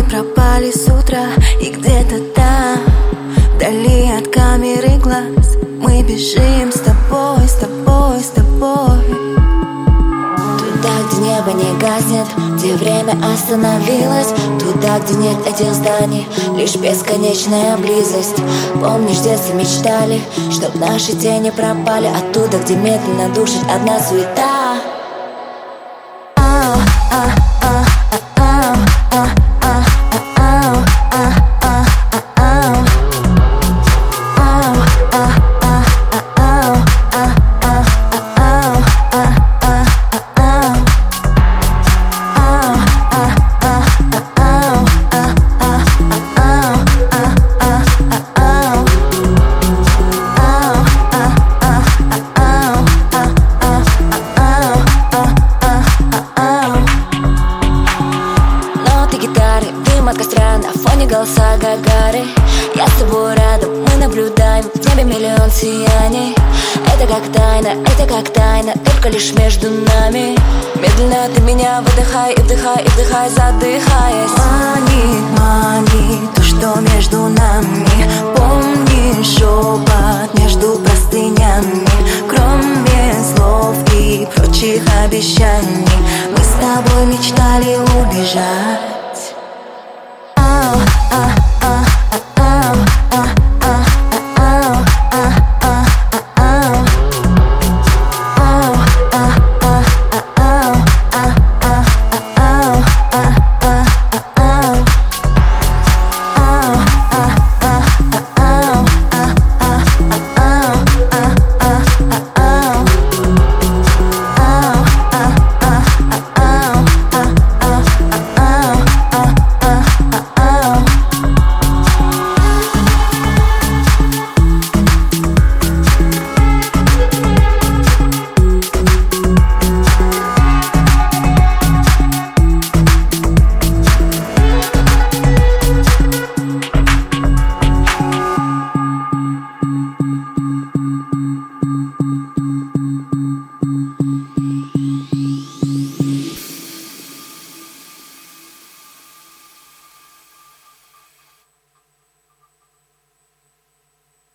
пропали с утра, и где-то там, вдали от камеры глаз, мы бежим с тобой, с тобой, с тобой. Туда, где небо не гаснет, где время остановилось, туда, где нет этих зданий, лишь бесконечная близость. Помнишь, в детстве мечтали, чтоб наши тени пропали, оттуда, где медленно душит одна суета. От костра, на фоне голоса Гагары. Я с тобой рядом, мы наблюдаем в небе миллион сияний. Это как тайна, только лишь между нами. Медленно ты меня выдыхай и вдыхай, и вдыхай, задыхаясь. Манит то, что между нами. Помни шепот между простынями. Кроме слов и прочих обещаний, мы с тобой мечтали убежать.